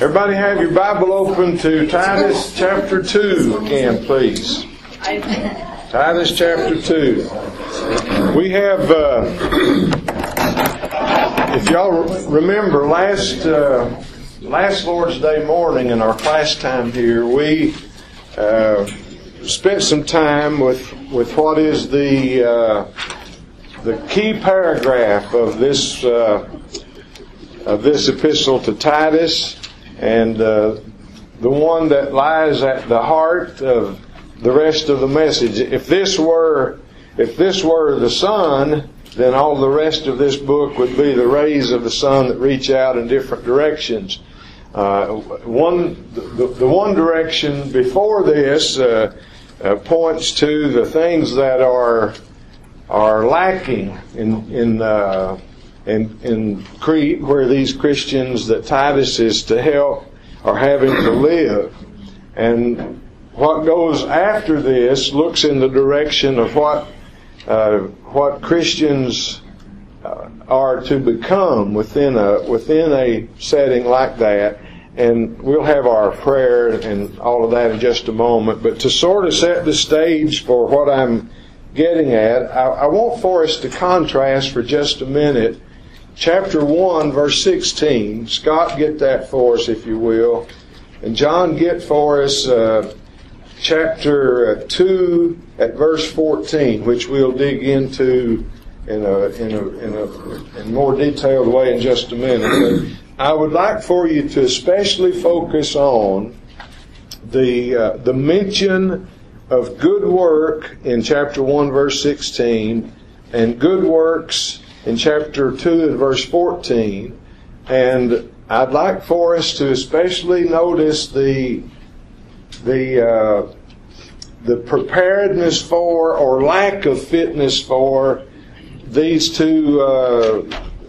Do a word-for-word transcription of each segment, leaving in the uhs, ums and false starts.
Everybody have your Bible open to Titus chapter two again, please. Titus chapter two. We have, uh, if y'all remember, last uh, last Lord's Day morning in our class time here, we uh, spent some time with with what is the uh, the key paragraph of this uh, of this epistle to Titus. And uh, the one that lies at the heart of the rest of the message. If this were, if this were the sun, then all the rest of this book would be the rays of the sun that reach out in different directions. Uh, one, the, the one direction before this uh, uh, points to the things that are are lacking in in. Uh, In, in Crete, where these Christians that Titus is to help are having to live. And what goes after this looks in the direction of what uh, what Christians uh, are to become within a within a setting like that. And we'll have our prayer and all of that in just a moment. But to sort of set the stage for what I'm getting at, I, I want for us to contrast for just a minute chapter one, verse sixteen. Scott, get that for us, if you will. And John, get for us uh, chapter two at verse fourteen, which we'll dig into in a in a in a in more detailed way in just a minute. But I would like for you to especially focus on the uh, the mention of good work in chapter one, verse sixteen, and good works in chapter two and verse fourteen. And I'd like for us to especially notice the the uh, the preparedness for, or lack of fitness for, these two uh,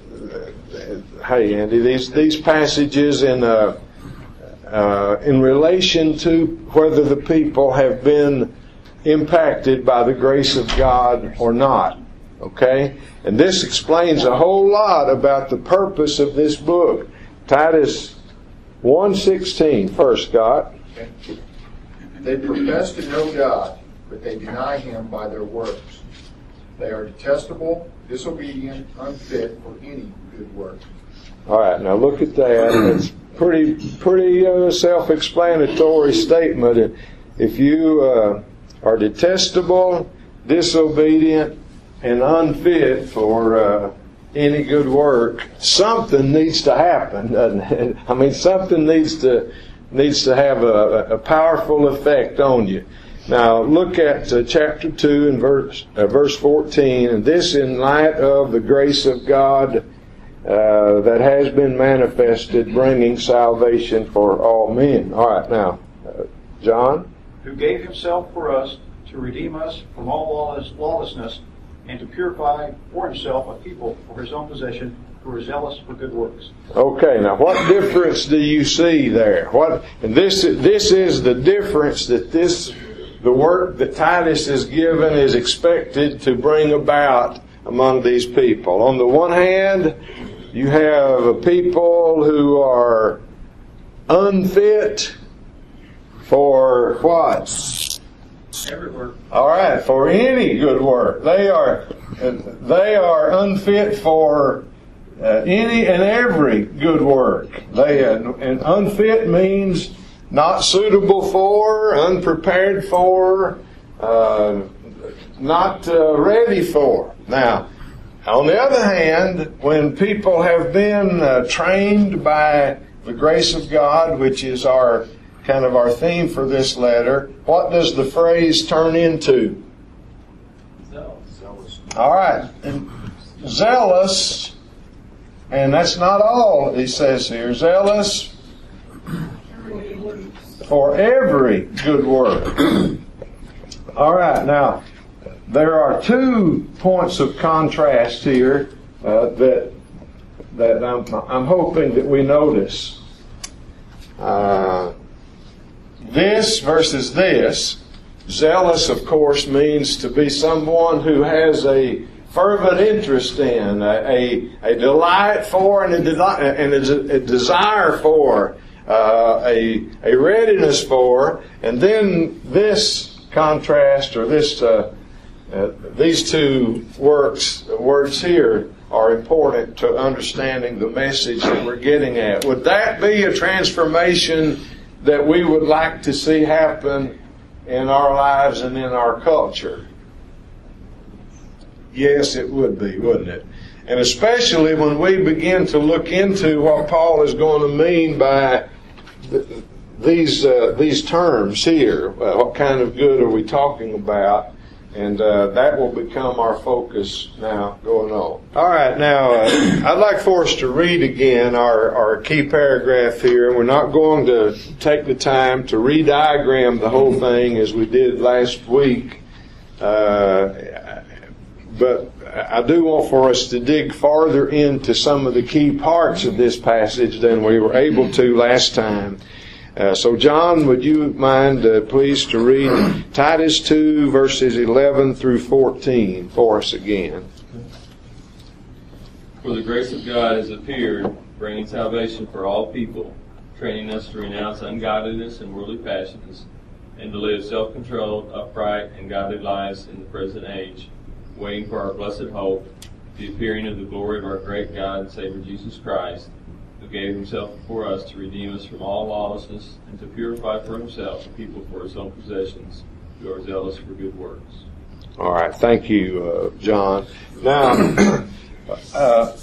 hey Andy these these passages in uh, uh, in relation to whether the people have been impacted by the grace of God or not. Okay? And this explains a whole lot about the purpose of this book. Titus one sixteen, first, Scott. They profess to know God, but they deny Him by their works. They are detestable, disobedient, unfit for any good work. All right, now look at that. It's pretty, pretty uh, self-explanatory statement. If you uh, are detestable, disobedient, and unfit for uh, any good work, something needs to happen, doesn't it? I mean, something needs to needs to have a, a powerful effect on you. Now, look at uh, chapter two and verse uh, verse fourteen, and this in light of the grace of God uh, that has been manifested, bringing salvation for all men. All right, now, uh, John, who gave Himself for us to redeem us from all lawlessness, and to purify for Himself a people for His own possession who are zealous for good works. Okay, now what difference do you see there? What and this this is the difference that this the work that Titus is given is expected to bring about among these people. On the one hand, you have a people who are unfit for what? Every work. All right, for any good work. They are they are unfit for uh, any and every good work. They uh, and unfit means not suitable for, unprepared for, uh, not uh, ready for. Now, on the other hand, when people have been uh, trained by the grace of God, which is our kind of our theme for this letter, what does the phrase turn into? Zealous. All right. And zealous, and that's not all he says here. Zealous for every good work. All right. Now, there are two points of contrast here uh, that that I'm, I'm hoping that we notice. Uh, This versus this. Zealous, of course, means to be someone who has a fervent interest in, a, a, a delight for, and, a, de- and a, a desire for uh, a, a readiness for, and then this contrast or this uh, uh, these two works words here are important to understanding the message that we're getting at. Would that be a transformation that we would like to see happen in our lives and in our culture? Yes, it would be, wouldn't it? And especially when we begin to look into what Paul is going to mean by th- these uh, these terms here. Uh, what kind of good are we talking about? And uh, that will become our focus now going on. All right, now uh, I'd like for us to read again our, our key paragraph here. We're not going to take the time to re-diagram the whole thing as we did last week. Uh, But I do want for us to dig farther into some of the key parts of this passage than we were able to last time. Uh, so, John, would you mind, uh, please, to read Titus two, verses eleven through fourteen for us again? For the grace of God has appeared, bringing salvation for all people, training us to renounce ungodliness and worldly passions, and to live self-controlled, upright, and godly lives in the present age, waiting for our blessed hope, the appearing of the glory of our great God and Savior Jesus Christ, who gave himself for us to redeem us from all lawlessness and to purify for himself a people for his own possessions, who are zealous for good works. All right, thank you, uh, John. Now, uh,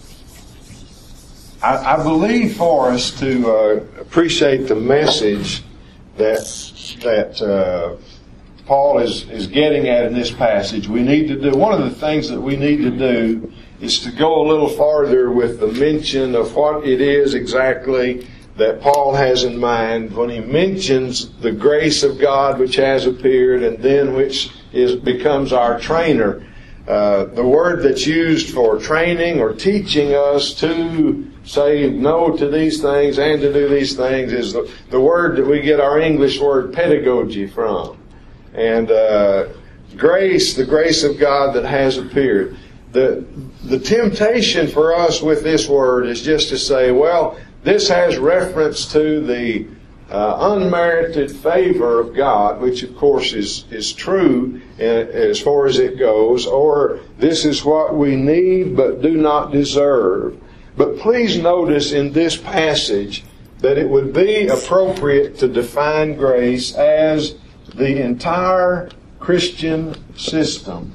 I, I believe for us to uh, appreciate the message that that uh, Paul is, is getting at in this passage, we need to do, one of the things that we need to do is to go a little farther with the mention of what it is exactly that Paul has in mind when he mentions the grace of God which has appeared and then which is becomes our trainer. Uh, the word that's used for training or teaching us to say no to these things and to do these things is the, the word that we get our English word pedagogy from. And uh, grace, the grace of God that has appeared. The, the temptation for us with this word is just to say, well, this has reference to the uh, unmerited favor of God, which of course is, is true as far as it goes, or this is what we need but do not deserve. But please notice in this passage that it would be appropriate to define grace as the entire Christian system.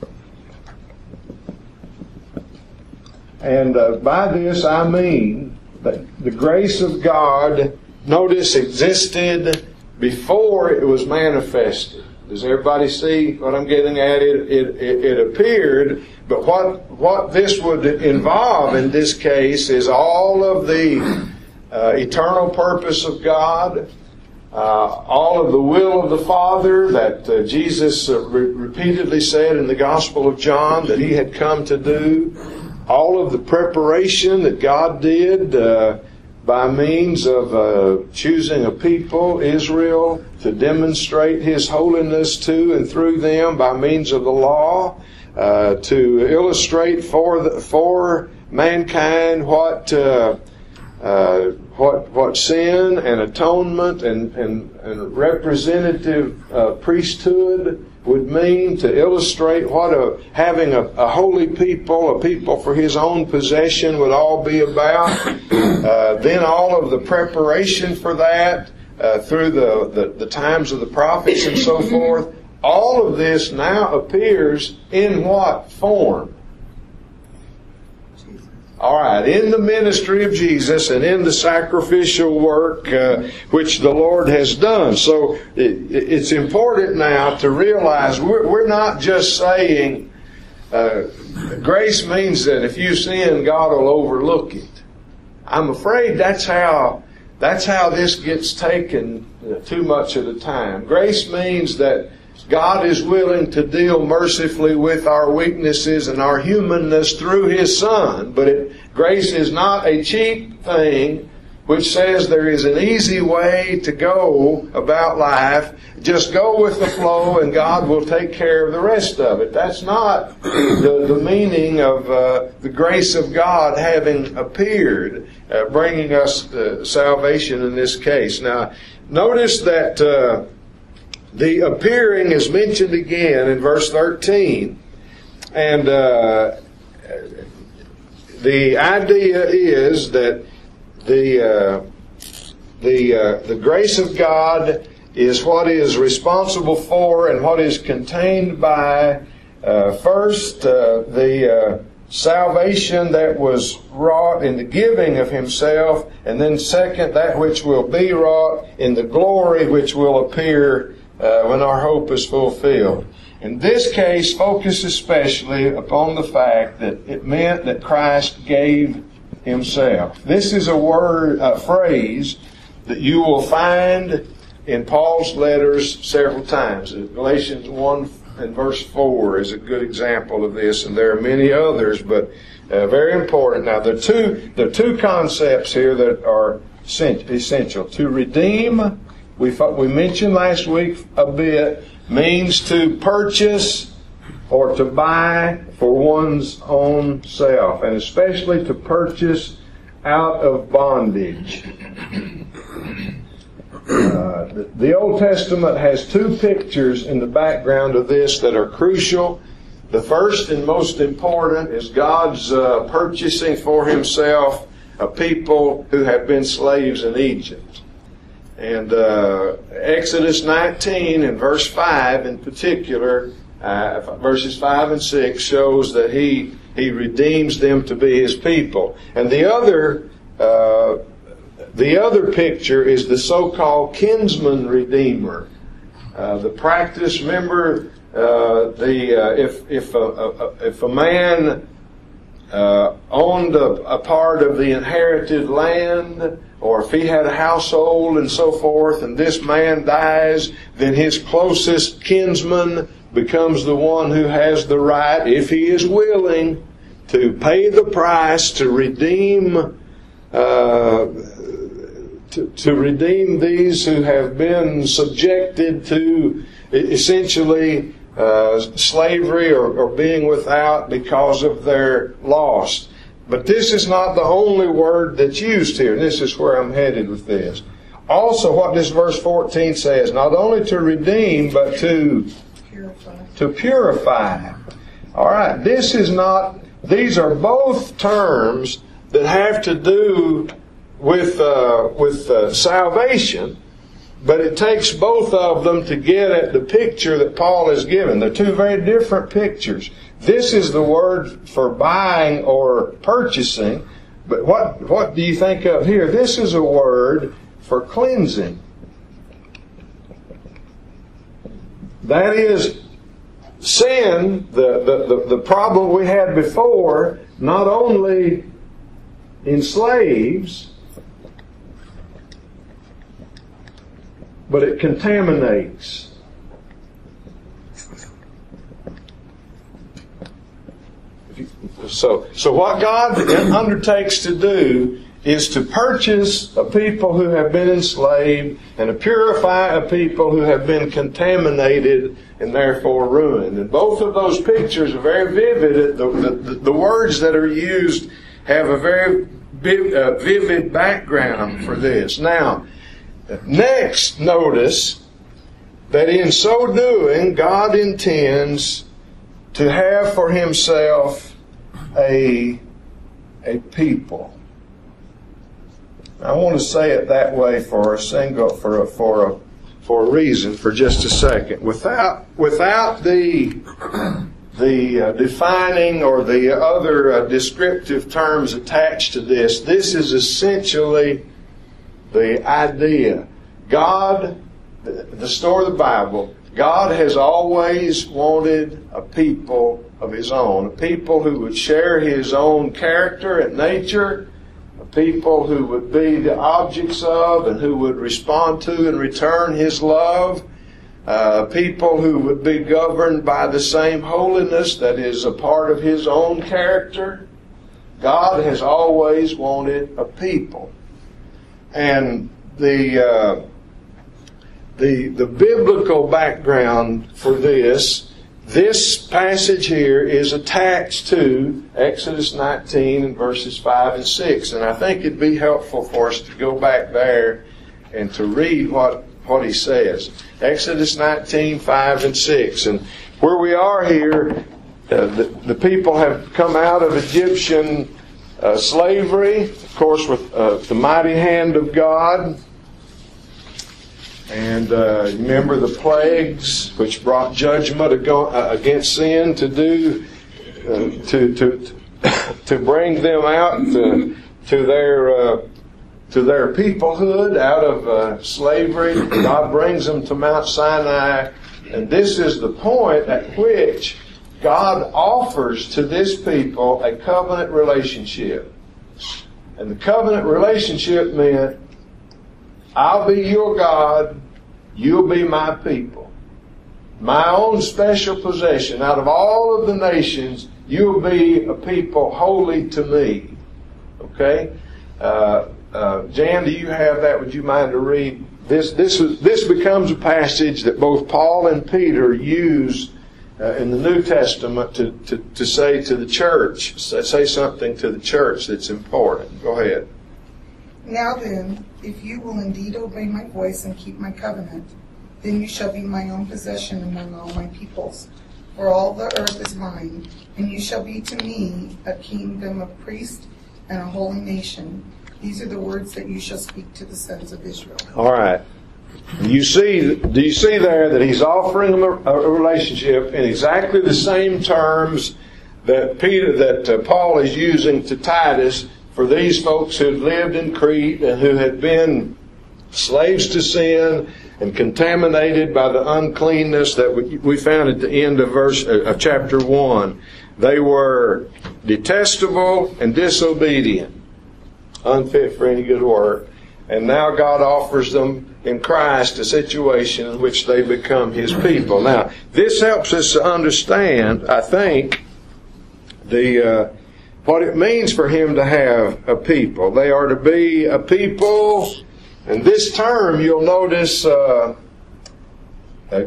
And uh, by this I mean that the grace of God, notice, existed before it was manifested. Does everybody see what I'm getting at? It, it, it, it appeared, but what, what this would involve in this case is all of the uh, eternal purpose of God, Uh, all of the will of the Father that uh, Jesus uh, re- repeatedly said in the Gospel of John that He had come to do, all of the preparation that God did uh, by means of uh, choosing a people, Israel, to demonstrate His holiness to and through them by means of the law, uh, to illustrate for the, for mankind what uh, uh, what what sin and atonement and and, and representative uh, priesthood would mean, to illustrate what a, having a, a holy people, a people for His own possession would all be about. Uh, then all of the preparation for that uh, through the, the, the times of the prophets and so forth. All of this now appears in what form? All right, in the ministry of Jesus and in the sacrificial work uh, which the Lord has done. So it, it's important now to realize we're, we're not just saying uh, grace means that if you sin, God will overlook it. I'm afraid that's how that's how this gets taken too much of the time. Grace means that God is willing to deal mercifully with our weaknesses and our humanness through His Son. But it, grace is not a cheap thing which says there is an easy way to go about life. Just go with the flow and God will take care of the rest of it. That's not the, the meaning of uh, the grace of God having appeared. uh, bringing us uh, salvation in this case. Now, notice that uh, the appearing is mentioned again in verse thirteen. And uh, the idea is that the uh, the uh, the grace of God is what is responsible for and what is contained by uh, first uh, the uh, salvation that was wrought in the giving of Himself, and then second that which will be wrought in the glory which will appear uh, when our hope is fulfilled. In this case, focus especially upon the fact that it meant that Christ gave Himself. This is a word, a phrase that you will find in Paul's letters several times. Galatians one and verse four is a good example of this, and there are many others, but uh, very important. Now, there are two, there are two concepts here that are essential. To redeem, we, we mentioned last week a bit, means to purchase or to buy for one's own self, and especially to purchase out of bondage. Uh, the, the Old Testament has two pictures in the background of this that are crucial. The first and most important is God's uh, purchasing for Himself a people who have been slaves in Egypt. And uh, Exodus nineteen and verse five in particular, uh, verses five and six, shows that He He redeems them to be His people. And the other uh, the other picture is the so-called kinsman redeemer. Uh, the practice, remember, uh, the uh, if if a, a if a man uh, owned a, a part of the inherited land, or if he had a household and so forth, and this man dies, then his closest kinsman becomes the one who has the right, if he is willing, to pay the price to redeem uh, to, to redeem these who have been subjected to essentially uh, slavery or, or being without because of their loss. But this is not the only word that's used here, and this is where I'm headed with this. Also, what this verse fourteen says, not only to redeem, but to purify. To purify. All right, this is not, these are both terms that have to do with uh, with uh, salvation, but it takes both of them to get at the picture that Paul has given. They're two very different pictures. This is the word for buying or purchasing, but what, what do you think of here? This is a word for cleansing. That is, sin, the, the, the, the problem we had before, not only enslaves, but it contaminates. So, so what God undertakes to do is to purchase a people who have been enslaved and to purify a people who have been contaminated and therefore ruined. And both of those pictures are very vivid. The, the, the words that are used have a very vivid background for this. Now, next, notice that in so doing, God intends to have for Himself a, a people. I want to say it that way for a single, for a, for a, for a reason, for just a second. Without, without the, the uh, defining or the other uh, descriptive terms attached to this, this is essentially the idea. God, the story of the Bible, God has always wanted a people of His own, a people who would share His own character and nature, a people who would be the objects of and who would respond to and return His love, uh, people who would be governed by the same holiness that is a part of His own character. God has always wanted a people. And the uh, the the biblical background for this this passage here is attached to Exodus nineteen and verses five and six. And I think it'd be helpful for us to go back there and to read what, what he says. Exodus nineteen, five and six. And where we are here, uh, the, the people have come out of Egyptian uh, slavery, of course, with uh, the mighty hand of God. And uh, remember the plagues which brought judgment against sin to do, uh, to to to bring them out to, to their uh, to their peoplehood out of uh, slavery. God brings them to Mount Sinai, and this is the point at which God offers to this people a covenant relationship. And the covenant relationship meant, I'll be your God, you'll be my people. My own special possession. Out of all of the nations, you'll be a people holy to me. Okay? Uh, uh, Jan, do you have that? Would you mind to read? This, this, is, this becomes a passage that both Paul and Peter use uh, in the New Testament to, to, to say to the church, say something to the church that's important. Go ahead. Now then, if you will indeed obey my voice and keep my covenant, then you shall be my own possession among all my peoples. For all the earth is mine, and you shall be to me a kingdom of priests and a holy nation. These are the words that you shall speak to the sons of Israel. All right. You see, do you see there that he's offering them a, a relationship in exactly the same terms that Peter, that uh, Paul is using to Titus for these folks who had lived in Crete and who had been slaves to sin and contaminated by the uncleanness that we, we found at the end of verse of chapter one. They were detestable and disobedient, unfit for any good work. And now God offers them in Christ a situation in which they become His people. Now, this helps us to understand, I think, the uh, what it means for Him to have a people. They are to be a people, and this term, you'll notice, uh, uh,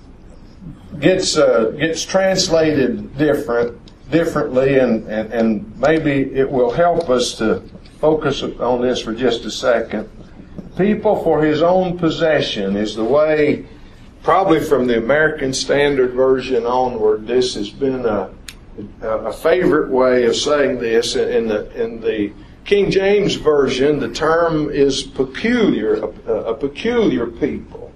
gets uh, gets translated different differently, and, and, and maybe it will help us to focus on this for just a second. People for His own possession is the way, probably from the American Standard Version onward, this has been a a favorite way of saying this. In the in the King James Version, the term is peculiar, a, a peculiar people.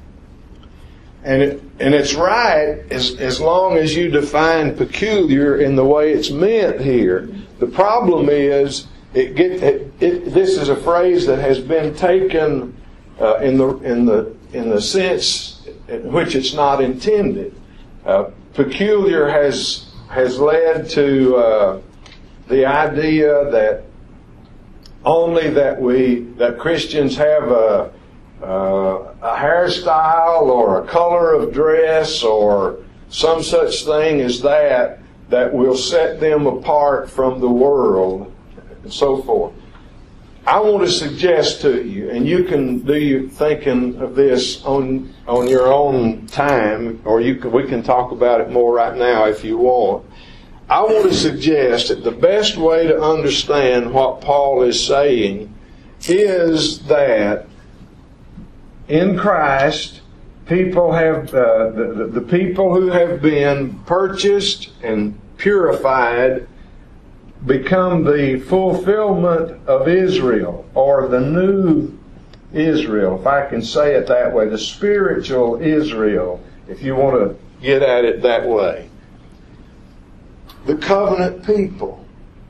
And it and it's right as as long as you define peculiar in the way it's meant here. The problem is it get it, it, this is a phrase that has been taken uh, in the in the in the sense in which it's not intended. Uh, peculiar has has led to uh, the idea that only that we that Christians have a, uh, a hairstyle or a color of dress or some such thing as that that will set them apart from the world and so forth. I want to suggest to you, and you can do your thinking of this on on your own time, or you can, we can talk about it more right now if you want. I want to suggest that the best way to understand what Paul is saying is that in Christ, people have uh, the, the people who have been purchased and purified become the fulfillment of Israel, or the new Israel, if I can say it that way, the spiritual Israel, if you want to get at it that way. The covenant people.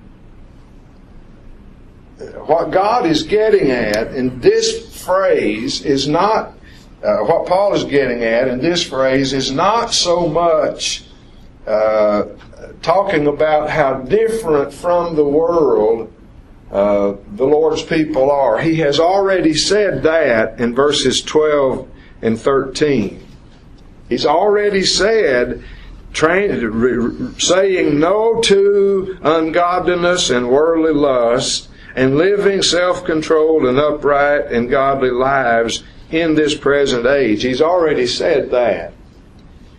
What God is getting at in this phrase is not, uh, what Paul is getting at in this phrase is not so much uh, talking about how different from the world uh, the Lord's people are. He has already said that in verses twelve and thirteen. He's already said, train, saying no to ungodliness and worldly lust, and living self-controlled and upright and godly lives in this present age. He's already said that.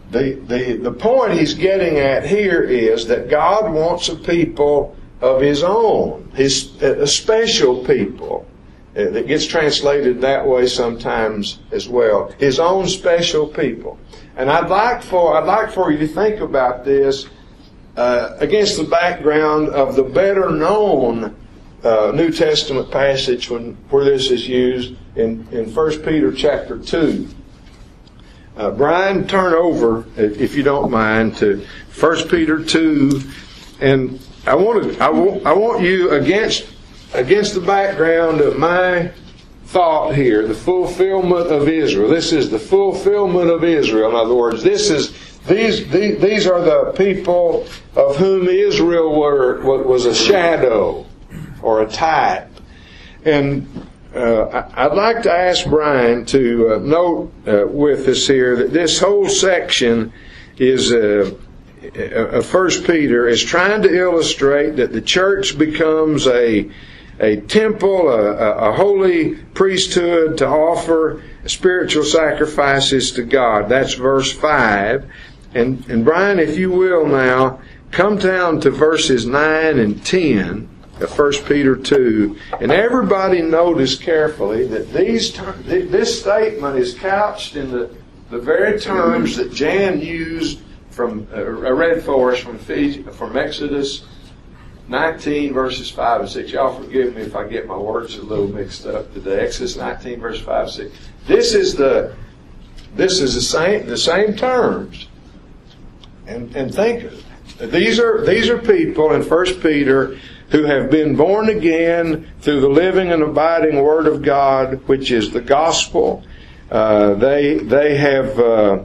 the, the, the point he's getting at here is that God wants a people of His own, His a special people. That gets translated that way sometimes as well. His own special people. And I'd like for I'd like for you to think about this uh, against the background of the better known uh, New Testament passage when where this is used in in First Peter chapter two. Uh, Brian, turn over if you don't mind to First Peter two, and I want to I want I want you against. Against the background of my thought here, the fulfillment of Israel. This is the fulfillment of Israel. In other words, this is these these, these are the people of whom Israel were was a shadow or a type. And uh, I'd like to ask Brian to uh, note uh, with us here that this whole section is. Uh, Uh, First Peter is trying to illustrate that the church becomes a a temple, a, a holy priesthood to offer spiritual sacrifices to God. That's verse five. And, and Brian, if you will now, come down to verses nine and ten of First Peter two. And everybody notice carefully that these ter- this statement is couched in the, the very terms that Jan used from uh, I read for us from from Exodus nineteen verses five and six. Y'all forgive me if I get my words a little mixed up today. Exodus nineteen verse five and six. This is the this is the same the same terms. And and think these are these are people in First Peter who have been born again through the living and abiding Word of God, which is the gospel. Uh, they they have. Uh,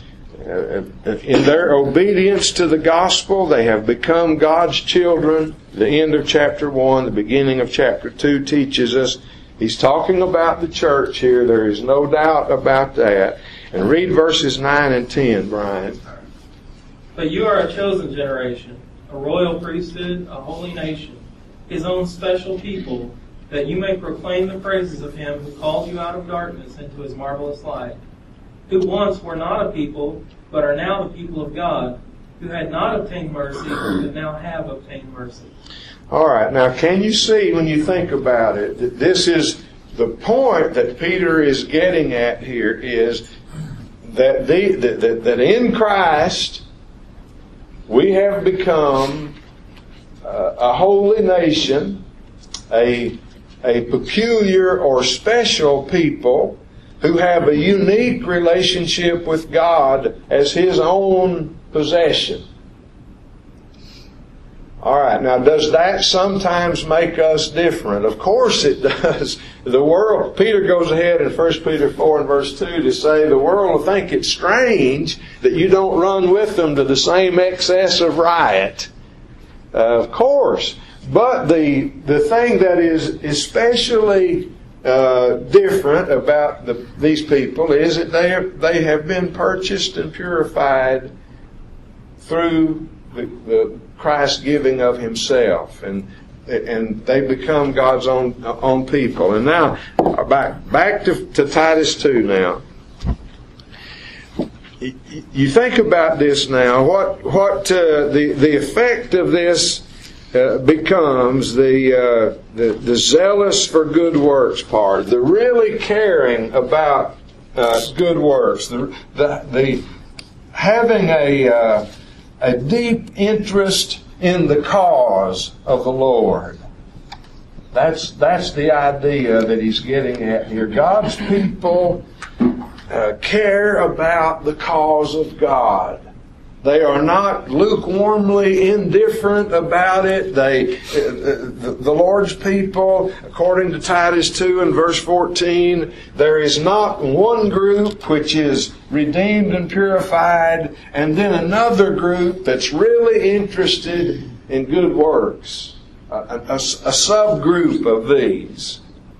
In their obedience to the gospel, they have become God's children. The end of chapter one, the beginning of chapter two teaches us. He's talking about the church here. There is no doubt about that. And read verses nine and ten, Brian. But you are a chosen generation, a royal priesthood, a holy nation, His own special people, that you may proclaim the praises of Him who called you out of darkness into His marvelous light, who once were not a people, but are now the people of God, who had not obtained mercy, but now have obtained mercy. All right. Now, can you see when you think about it that this is the point that Peter is getting at here is that the that, that, that in Christ we have become uh, a holy nation, a a peculiar or special people who have a unique relationship with God as His own possession. All right, now does that sometimes make us different? Of course it does. The world, Peter goes ahead in First Peter four and verse two to say the world will think it's strange that you don't run with them to the same excess of riot. Uh, of course. But the, the thing that is especially Uh, different about the, these people is that they are, they have been purchased and purified through the, the Christ giving of Himself, and and they become God's own own people. And now back back to, to Titus two. Now you think about this. Now what what uh, the the effect of this Uh, becomes the, uh, the the zealous for good works part, the really caring about uh, good works, the the, the having a uh, a deep interest in the cause of the Lord. That's that's the idea that he's getting at here. God's people uh, care about the cause of God. They are not lukewarmly indifferent about it. They, uh, the Lord's people, according to Titus two and verse fourteen, there is not one group which is redeemed and purified, and then another group that's really interested in good works. A, a, a subgroup of these.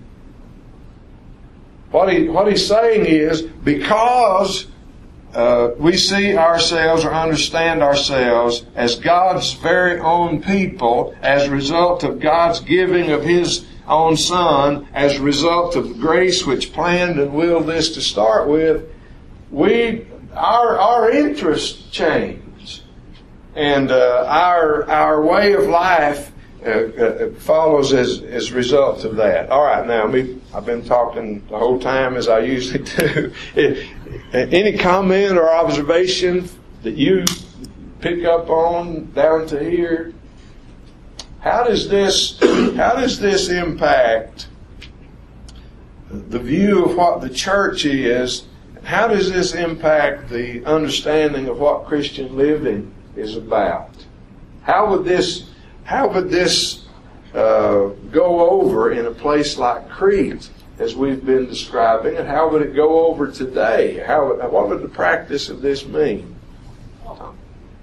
What he what he's saying is because Uh, we see ourselves or understand ourselves as God's very own people as a result of God's giving of His own Son, as a result of grace which planned and willed this to start with. We our our interests change, and uh, our our way of life uh, uh, follows as as a result of that. All right, now me, I've been talking the whole time as I usually do. Any comment or observation that you pick up on down to here? How does this how does this impact the view of what the church is? How does this impact the understanding of what Christian living is about? How would this how would this uh, go over in a place like Crete, as we've been describing, and how would it go over today? How what would the practice of this mean? Tom.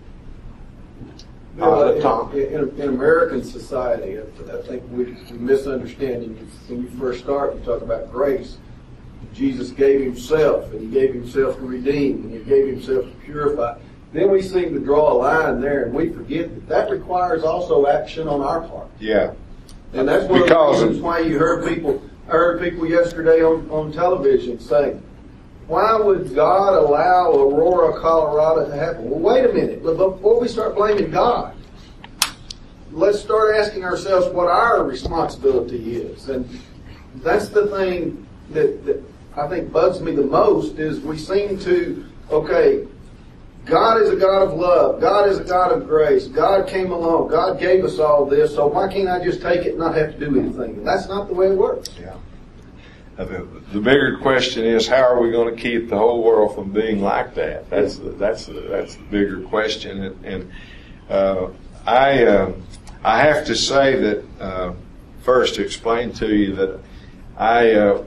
Well, Uh, Tom. in, in, in American society, I, I think we, we misunderstand. When you first start, you talk about grace. Jesus gave himself, and he gave himself to redeem, and he gave himself to purify. Then we seem to draw a line there, and we forget that that requires also action on our part. Yeah. And that's one Because of the reasons why you heard people, I heard people yesterday on, on television saying, why would God allow Aurora, Colorado to happen? Well, wait a minute. Before we start blaming God, let's start asking ourselves what our responsibility is. And that's the thing that, that I think bugs me the most is we seem to, okay, God is a God of love. God is a God of grace. God came along. God gave us all this, so why can't I just take it and not have to do anything? And that's not the way it works. Yeah. The, the bigger question is, how are we going to keep the whole world from being like that? That's the, that's the, that's the bigger question. And, and uh, I uh, I have to say that uh, first to explain to you that I uh,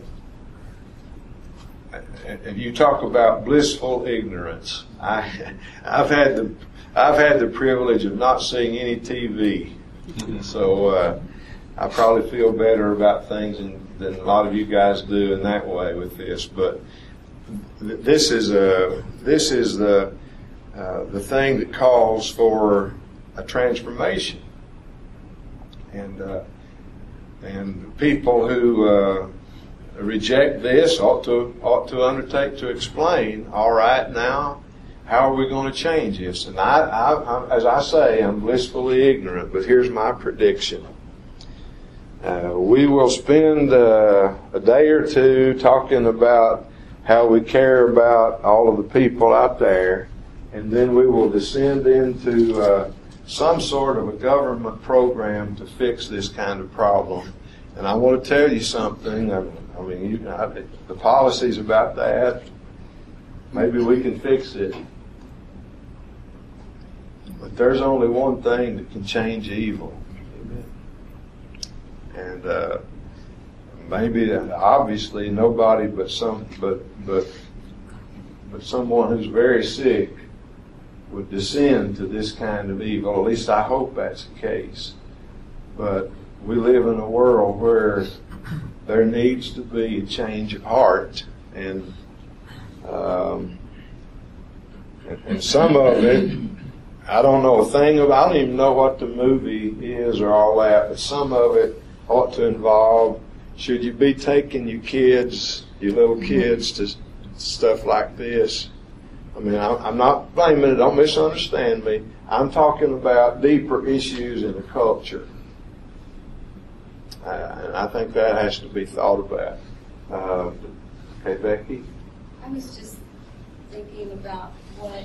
and you talk about blissful ignorance. I I've had the I've had the privilege of not seeing any T V, so uh, I probably feel better about things than, than a lot of you guys do in that way with this. But th- this is a this is the uh, the thing that calls for a transformation, and uh, and people who uh, reject this ought to ought to undertake to explain. All right, now how are we going to change this? And I, I, I as I say, I'm blissfully ignorant. But here's my prediction. Uh, we will spend uh, a day or two talking about how we care about all of the people out there, and then we will descend into uh, some sort of a government program to fix this kind of problem. And I want to tell you something. I, I mean, you, I, the policies about that, maybe we can fix it. But there's only one thing that can change evil. And uh, maybe, obviously, nobody but some, but but but someone who's very sick would descend to this kind of evil. At least I hope that's the case. But we live in a world where there needs to be a change of heart, and um, and, and some of it, I don't know a thing about. I don't even know what the movie is or all that, but some of it ought to involve, should you be taking your kids, your little kids, to stuff like this? I mean, I'm not blaming it, don't misunderstand me. I'm talking about deeper issues in the culture. Uh, and I think that has to be thought about. Uh, okay, Becky? I was just thinking about what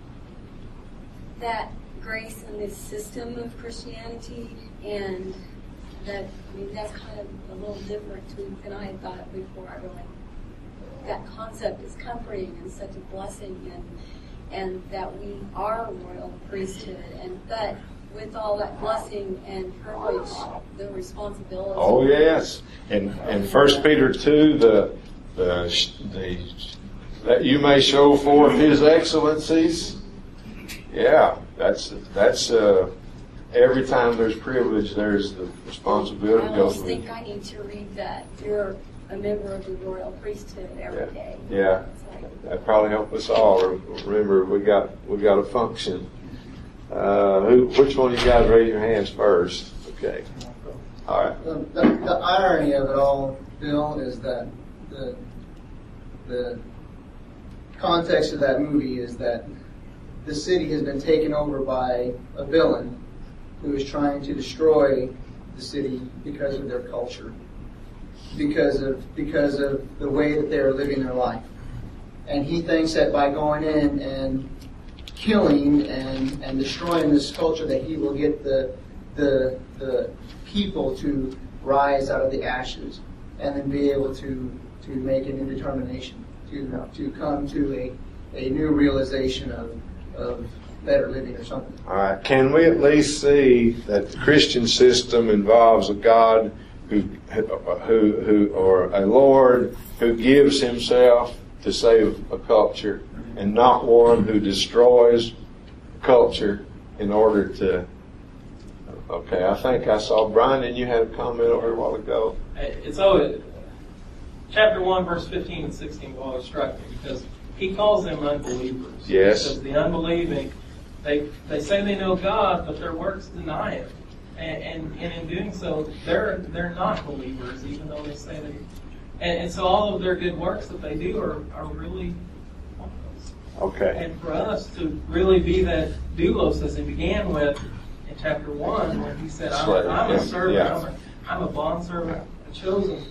that grace in this system of Christianity, and that, I mean, that's kind of a little different to, than I had thought before. I really, that concept is comforting and such a blessing, and and that we are a royal priesthood, and but with all that blessing and privilege, the responsibility. Oh yes, and and First Peter two, the the the that you may show forth His excellencies. Yeah, that's that's uh, every time there's privilege, there's the responsibility I goes always with it. think I need to read that. You're a member of the royal priesthood every Yeah. day. Yeah, It's like, that probably help us all. Remember, we got we got a function. Uh, who? Which one of you guys raise your hands first? Okay. All right. The, the, the irony of it all, Bill, is that the the context of that movie is that the city has been taken over by a villain who is trying to destroy the city because of their culture, because of because of the way that they are living their life. And he thinks that by going in and killing and, and destroying this culture, that he will get the the the people to rise out of the ashes and then be able to, to make a new determination, to to come to a, a new realization of of better living or something. All right. Can we at least see that the Christian system involves a God who who who or a Lord who gives himself to save a culture, and not one who destroys culture in order to... Okay, I think I saw Brian, and you had a comment over a while ago. It's always, chapter one, verse fifteen and sixteen always struck me, because he calls them unbelievers. Yes. Because the unbelieving, they they say they know God, but their works deny it. And, and, and in doing so, they're they're not believers, even though they say they... And, and so all of their good works that they do are, are really pointless. Okay. And for us to really be that doulos, as he began with in chapter one, when he said, I'm, a, I'm a servant, Yeah. I'm, a, I'm a bondservant, a chosen.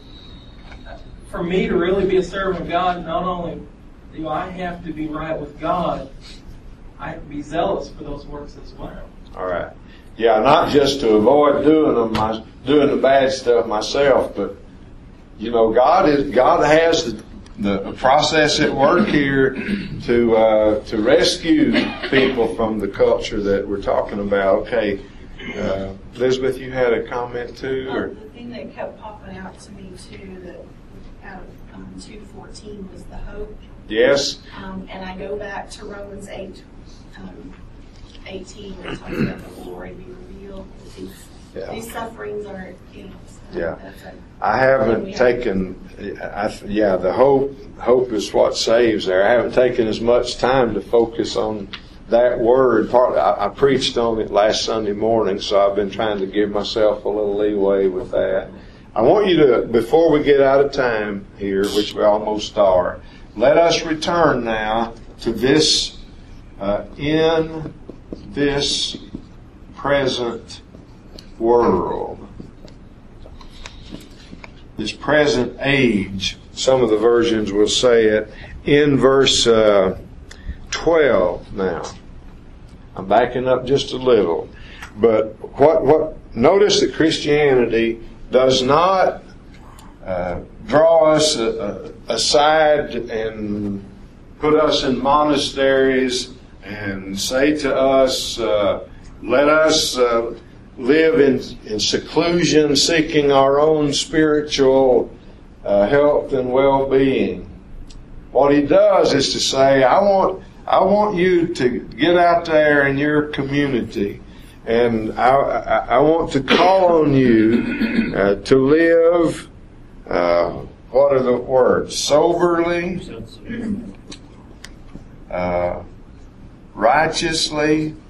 For me to really be a servant of God, not only do I have to be right with God, I have to be zealous for those works as well. All right. Yeah, not just to avoid doing them, my, doing the bad stuff myself, but you know, God is God has the, the process at work here to uh, to rescue people from the culture that we're talking about. Okay, uh, Elizabeth, you had a comment too, or Um, the thing that kept popping out to me too, that out of um, two fourteen was the hope. yes, Um, and I go back to Romans eight, um, eighteen, where it talks about the glory be revealed. These, Yeah. these sufferings are, you know. So Yeah. that's a, I haven't taken. I, yeah, the hope hope is what saves. There, I haven't taken as much time to focus on that word. Partly, I, I preached on it last Sunday morning, so I've been trying to give myself a little leeway with that. I want you to, before we get out of time here, which we almost are, let us return now to this uh, in this present world. This present age, some of the versions will say it, in verse uh, twelve now. I'm backing up just a little. But what, what, notice that Christianity does not uh, draw us uh, aside and put us in monasteries and say to us, uh, let us uh, live in, in seclusion, seeking our own spiritual uh, health and well-being. What he does is to say, I want, I want you to get out there in your community, and I, I, I want to call on you uh, to live, uh, what are the words? Soberly, uh, righteously,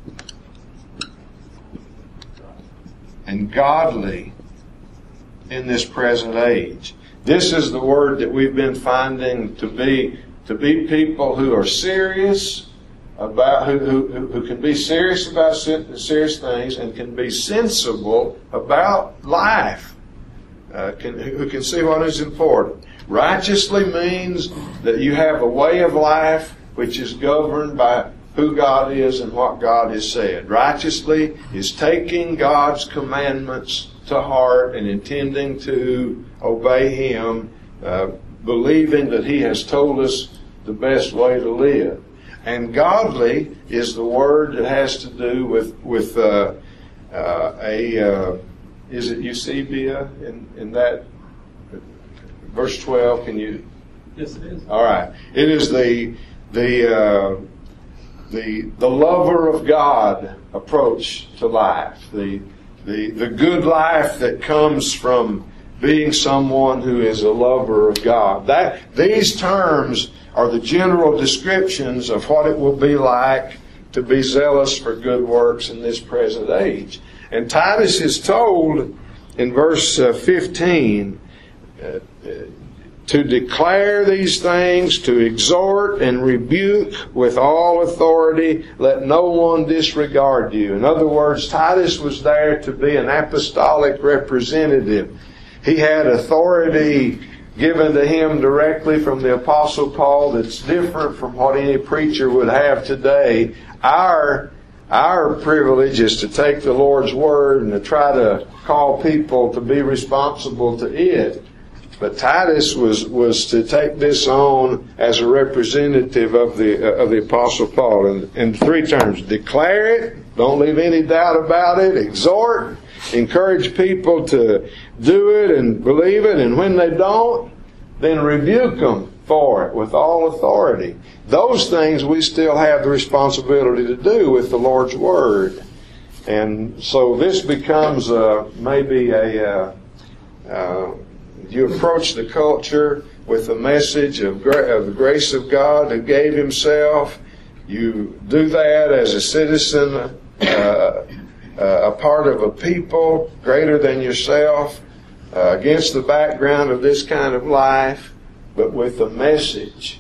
and godly in this present age. This is the word that we've been finding to be to be people who are serious about who who, who can be serious about serious things and can be sensible about life. Uh, can, who can see what is important. Righteously means that you have a way of life which is governed by who God is and what God has said. Righteously is taking God's commandments to heart and intending to obey Him, uh, believing that He has told us the best way to live. And godly is the word that has to do with with uh, uh, a uh, is it Eusebia in in that verse twelve? Can you? Yes, it is. All right. It is the the. Uh, The the lover of God approach to life, the the the good life that comes from being someone who is a lover of God. That these terms are the general descriptions of what it will be like to be zealous for good works in this present age. And Titus is told in verse uh, fifteen uh, to declare these things, to exhort and rebuke with all authority. Let no one disregard you. In other words, Titus was there to be an apostolic representative. He had authority given to him directly from the Apostle Paul that's different from what any preacher would have today. Our Our privilege is to take the Lord's Word and to try to call people to be responsible to it. But Titus was, was to take this on as a representative of the uh, of the Apostle Paul. In, in three terms: declare it, don't leave any doubt about it; exhort, encourage people to do it and believe it, and when they don't, then rebuke them for it with all authority. Those things we still have the responsibility to do with the Lord's Word. And so this becomes uh, maybe a... Uh, uh, you approach the culture with a message of, gra- of the grace of God who gave Himself. You do that as a citizen, uh, uh, a part of a people greater than yourself, uh, against the background of this kind of life, but with a message.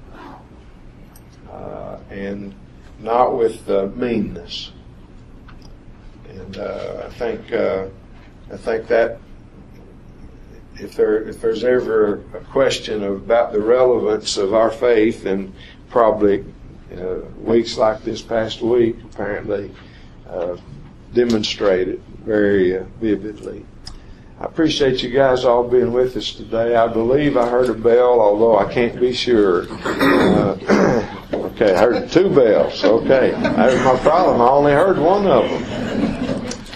And not with uh, meanness. And uh, I think uh, I think that if there if there's ever a question about the relevance of our faith, and probably uh, weeks like this past week apparently uh, demonstrate it very uh, vividly. I appreciate you guys all being with us today. I believe I heard a bell, although I can't be sure. Uh, okay, I heard two bells. Okay, that was my problem. I only heard one of them.